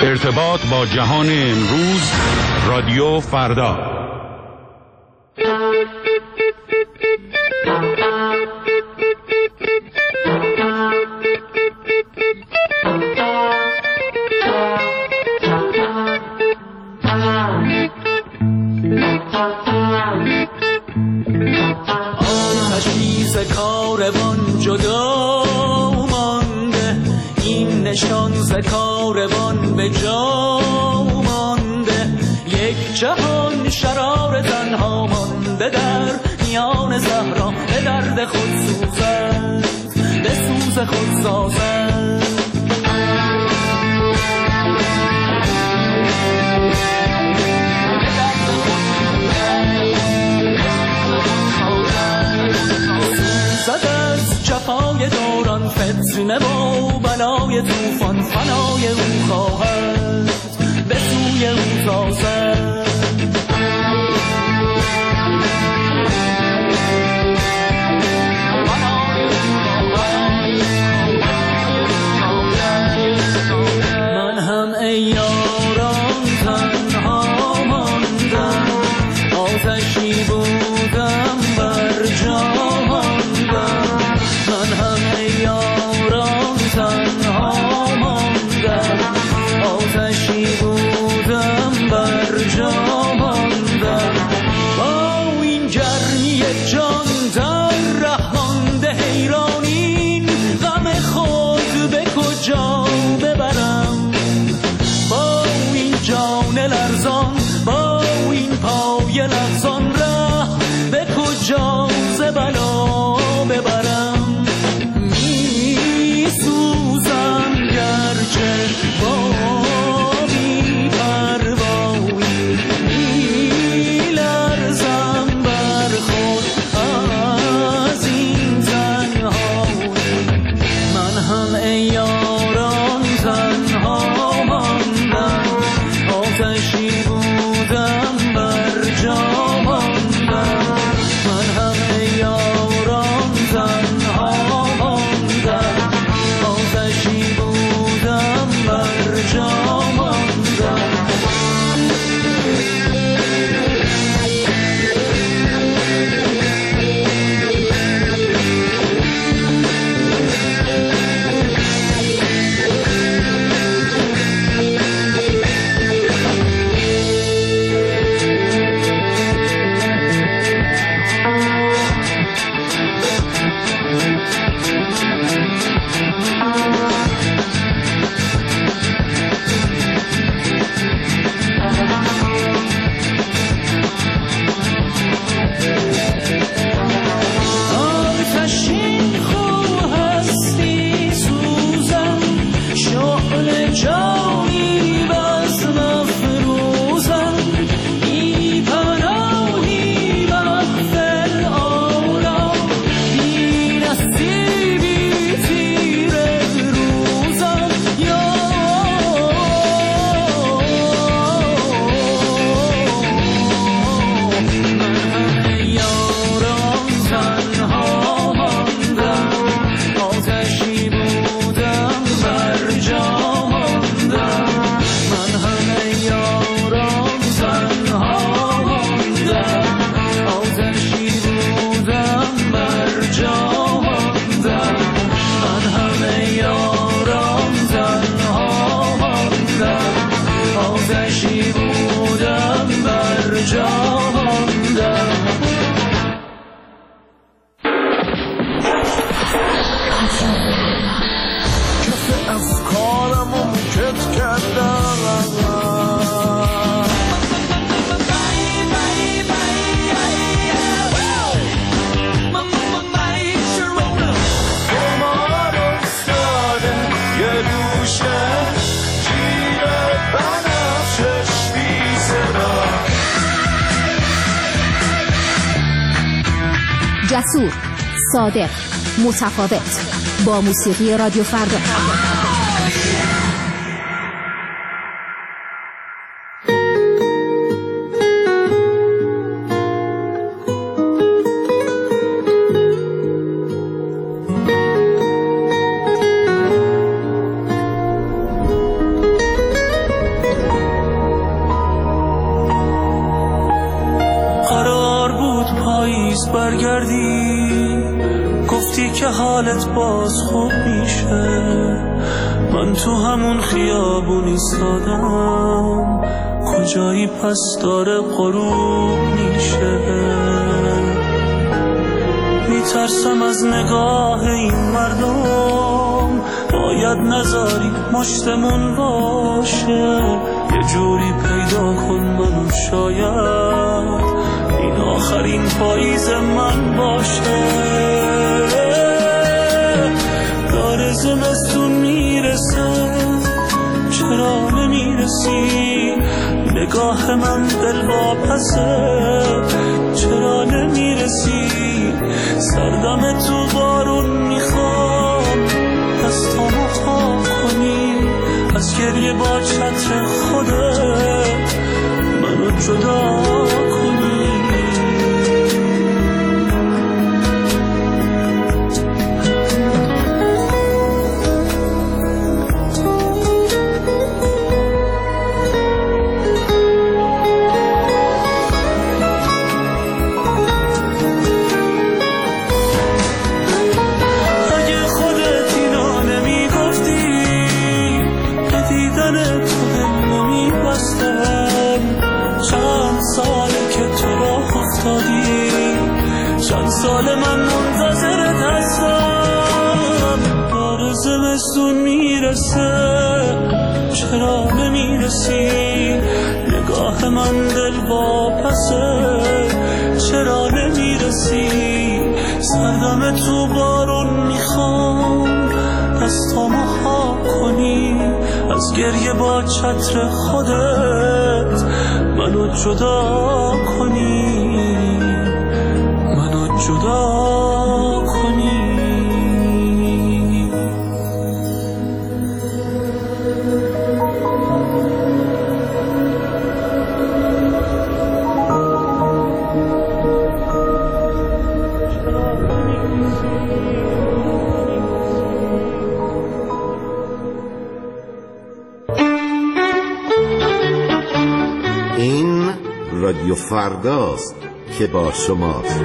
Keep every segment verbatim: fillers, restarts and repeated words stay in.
ارتباط با جهان امروز، رادیو فردا. آتشیز کاروان جدا مانده، این نشان ز کاروان به جا مانده. یک جهان شرار تنها مانده در میان صحرا، به درد خود سوزد، به سوز خود سازد. جفای دوران، فتنه و بلای طوفان، فنای او خواهد، به سوی او تازد. من هم ای یاران تنها ماندم، آتشی بودم بر جا ماندم. من هم ای یاران تنها ماندم، آتشی بودم بر جا ماندم. با این گرمی جان در ره مانده حیران، این غم خود به کجا ببرم؟ با این جان لرزان، با این پای لرزان، ره به کجا ز بلا ببرم؟ جسور، صادق، متفاوت، با موسیقی رادیو فردا. برگردی گفتی که حالت باز خوب میشه، من تو همون خیابون ایستادم، کجایی پس داره غروب میشه. میترسم از نگاه این مردم، باید نذاری مشتمون باشه، یه جوری پیدا کن منو، شاید این آخرین پاییز من باشه. داره زمستون میرسه، چرا نمیرسی؟ نگاه من دل واپسه، چرا نمیرسی؟ سردم تو بارون میخوام، دستامو خاک کنی، از گریه با چتر خودت منو جدا کنی. چند سال من منتظرت هستم، داره زمستون میرسه، چرا نمیرسی؟ نگاه من دل واپسه، چرا نمیرسی؟ سردم تو بارون میخوام، دستامو خاک کنی، از گریه با چتر خودت منو جدا کنی، منو جدا کنی. این رادیو فرداست که با شماست.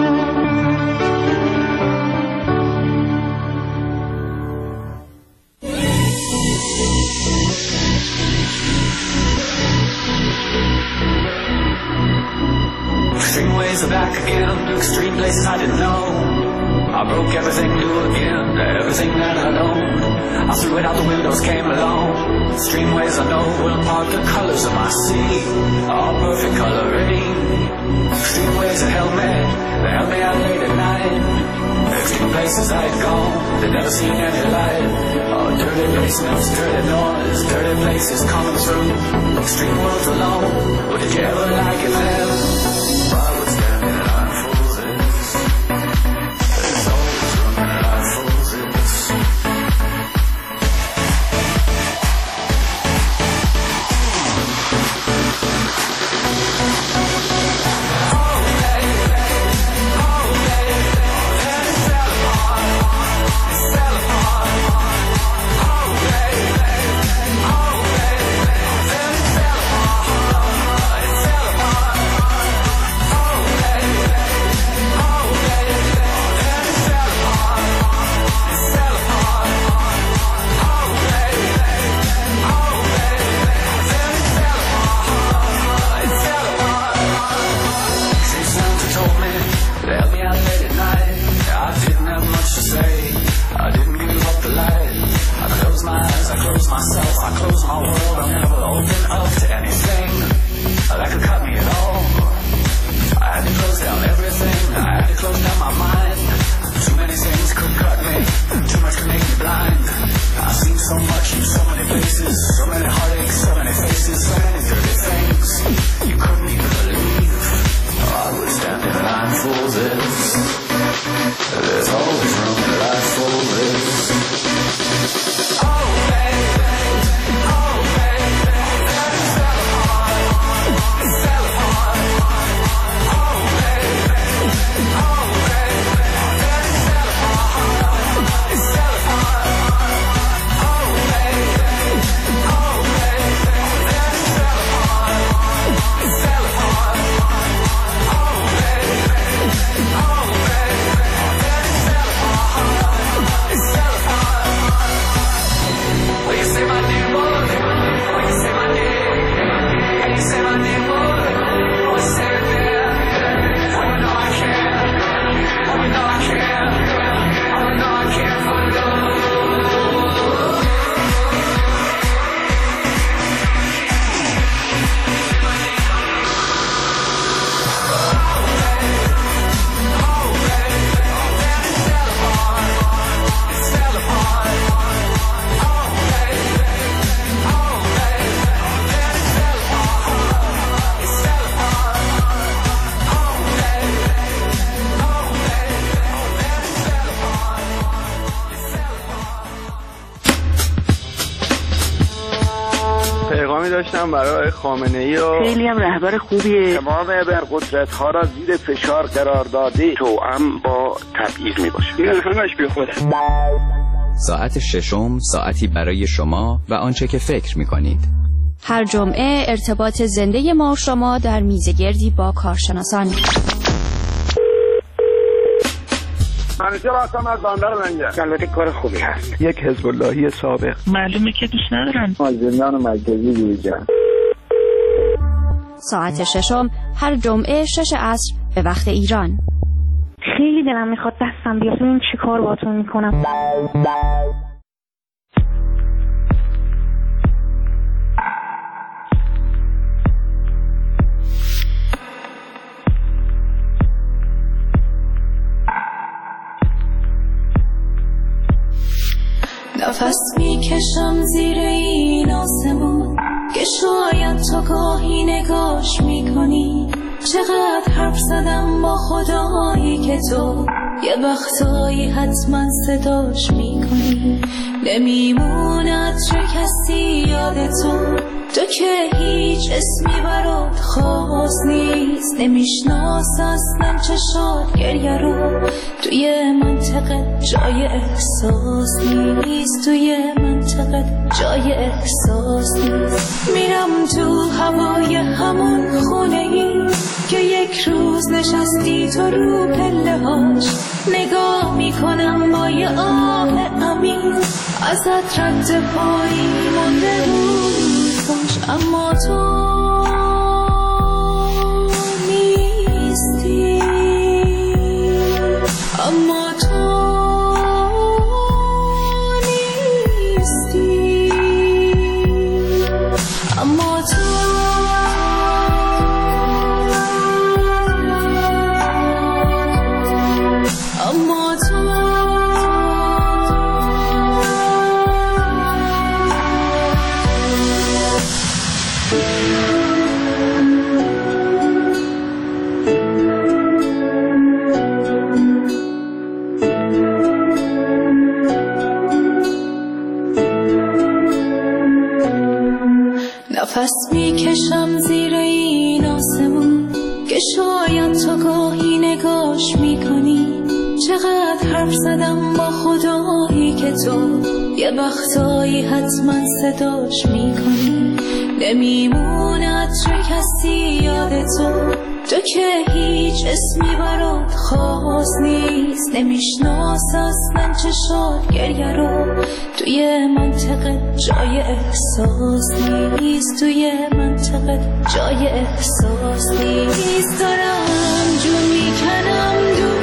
Extreme ways are back again, extreme places I didn't know. I broke everything new again, everything that I know. I threw it out the windows, came along. Extreme ways I know will impart the colors of my sea, all perfect coloring. Extreme ways that held me, they held me out late at night. Extreme places I had gone, they'd never seen any light. Oh, dirty basements, dirty noise, dirty places coming through. Extreme worlds alone, but did you ever like it there? I was standing and I fools this. There's always room and I fools this. پیغامی داشتم برای خامنه‌ای و خیلی هم رهبر خوبیه. تمام ابرقدرت‌ها را زیر فشار قرار داده توأم با تبعیض میباشه. این همش بی خوده. ساعت ششم، ساعتی برای شما و آنچه که فکر می‌کنید. هر جمعه ارتباط زنده ما و شما در میزگردی با کارشناسان. منیجر هستم از بندر لنگر. البته کار خوبی هست. یک حزب اللهی سابق. معلومه که دوست ندارن. زندان مرکزی دیجان. ساعت ششم هر جمعه شش عصر به وقت ایران. خیلی دلم میخواد دستم بیاد ببینم چی کار باهاتون میکنم. نفس میکشم زیر این آسمون که شاید تو گاهی نگاش میکنی. چقدر حرف زدم با خدایی که تو یه وقتایی حتما صداش میکنی. نمیموند چه کسی یاد تو، تو که هیچ اسمی برات خاص نیست. نمیشناس اصلا چشات گریه رو، توی منطقه جای احساس نیست. توی منطقه جای احساس نیست. میرم تو هوای همون خونه ای که یک روز نشستی تو رو پله هاش. نگاه میکنم با یه آه عمیق، ازت رد پایی مونده روزاش. اما تو نیستی، اما تو نیستی، اما تو اما تو نفس میکشم زیر این آسمون که شاید تو گاهی نگاش میکنی. چقدر حرف زدم با خدایی که تو یه وقتایی حتما صداش میکنی. نمیموند چه کسی یاد تو، تو که هیچ اسمی برات خاص نیست. نمیشناس اصلا چشات گریه رو، توی منطقه جای احساس نیست. توی منطقه جای احساس نیست. دارم جون میکنم دور